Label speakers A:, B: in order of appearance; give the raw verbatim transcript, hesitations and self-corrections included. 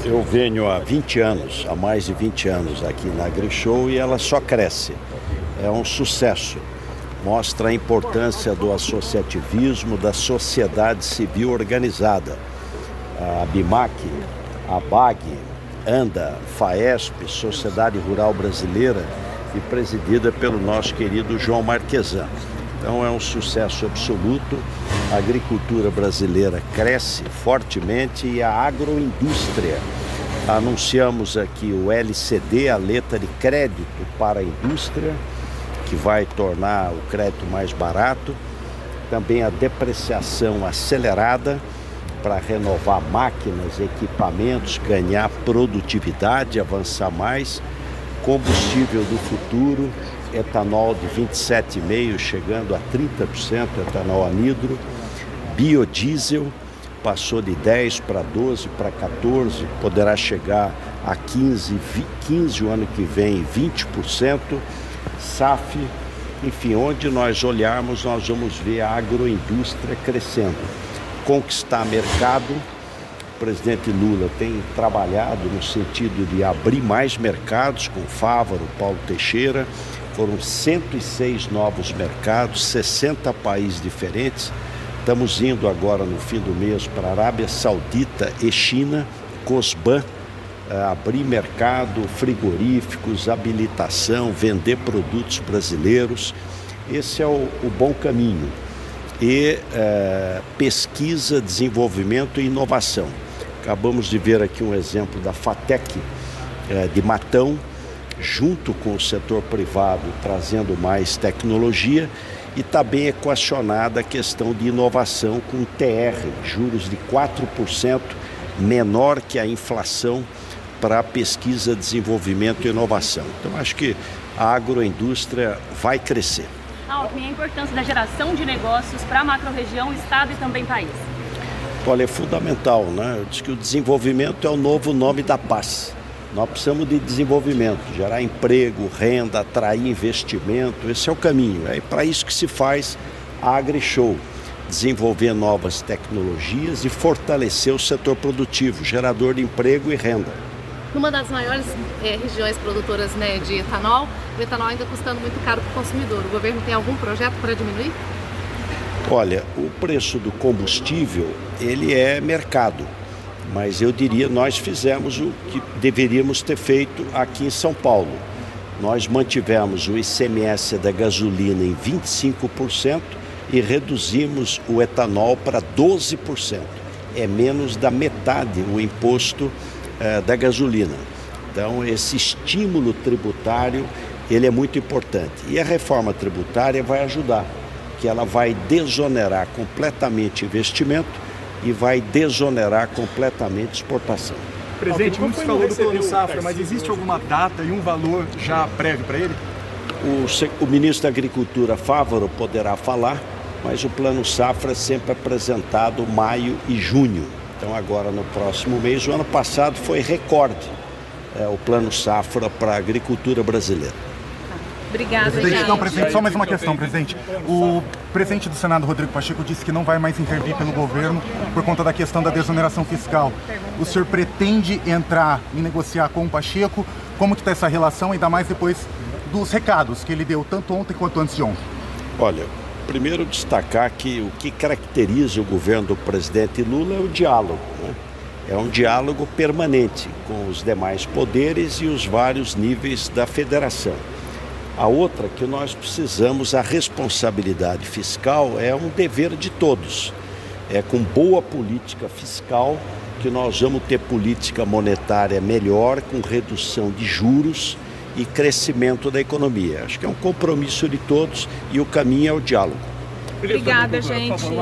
A: Eu venho há vinte anos, há mais de vinte anos aqui na AgriShow e ela só cresce. É um sucesso. Mostra a importância do associativismo, da sociedade civil organizada. A BIMAC, a BAG, ANDA, FAESP, Sociedade Rural Brasileira, e presidida pelo nosso querido João Marquesan. Então é um sucesso absoluto. A agricultura brasileira cresce fortemente e a agroindústria. Anunciamos aqui o L C D, a letra de crédito para a indústria, que vai tornar o crédito mais barato. Também a depreciação acelerada para renovar máquinas, equipamentos, ganhar produtividade, avançar mais. Combustível do futuro, etanol de vinte e sete vírgula cinco por cento chegando a trinta por cento, etanol anidro. Biodiesel passou de dez para doze para quatorze, poderá chegar a quinze, quinze o ano que vem, vinte por cento. S A F, enfim, onde nós olharmos, nós vamos ver a agroindústria crescendo. Conquistar mercado. O presidente Lula tem trabalhado no sentido de abrir mais mercados com Fávaro, Paulo Teixeira. Foram cento e seis novos mercados, sessenta países diferentes. Estamos indo agora no fim do mês para a Arábia Saudita e China, COSBAN, abrir mercado, frigoríficos, habilitação, vender produtos brasileiros. Esse é o, o bom caminho. E eh, pesquisa, desenvolvimento e inovação. Acabamos de ver aqui um exemplo da FATEC eh, de Matão, junto com o setor privado, trazendo mais tecnologia, e está bem equacionada a questão de inovação com T R, juros de quatro por cento, menor que a inflação para pesquisa, desenvolvimento e inovação. Então, acho que a agroindústria vai crescer.
B: Alckmin, a importância da geração de negócios para a macro-região, estado e também país.
A: Olha, é fundamental, né? Eu disse que o desenvolvimento é o novo nome da paz. Nós precisamos de desenvolvimento, gerar emprego, renda, atrair investimento, esse é o caminho. É para isso que se faz a AgriShow, desenvolver novas tecnologias e fortalecer o setor produtivo, gerador de emprego e renda.
C: Numa das maiores é, regiões produtoras, né, de etanol, o etanol ainda custando muito caro para o consumidor. O governo tem algum projeto para diminuir?
A: Olha, o preço do combustível, ele é mercado, mas eu diria, nós fizemos o que deveríamos ter feito aqui em São Paulo. Nós mantivemos o I C M S da gasolina em vinte e cinco por cento e reduzimos o etanol para doze por cento. É menos da metade o imposto eh, da gasolina. Então, esse estímulo tributário, ele é muito importante. E a reforma tributária vai ajudar, que ela vai desonerar completamente investimento e vai desonerar completamente exportação.
D: Presidente, muito se falou do Plano Safra, mas existe alguma data e um valor já prévio para ele?
A: O, o ministro da Agricultura, Fávaro, poderá falar, mas o Plano Safra é sempre apresentado maio e junho. Então agora no próximo mês, o ano passado foi recorde, é, o Plano Safra para a agricultura brasileira.
B: Obrigada,
D: presidente. Não, presidente, só mais uma questão, presidente. O presidente do Senado, Rodrigo Pacheco, disse que não vai mais intervir pelo governo por conta da questão da desoneração fiscal. O senhor pretende entrar e negociar com o Pacheco? Como que está essa relação, ainda mais depois dos recados que ele deu tanto ontem quanto antes de ontem?
A: Olha, primeiro destacar que o que caracteriza o governo do presidente Lula é o diálogo, né? É um diálogo permanente com os demais poderes e os vários níveis da federação. A outra, que nós precisamos, a responsabilidade fiscal é um dever de todos. É com boa política fiscal que nós vamos ter política monetária melhor, com redução de juros e crescimento da economia. Acho que é um compromisso de todos e o caminho é o diálogo.
B: Obrigada, gente.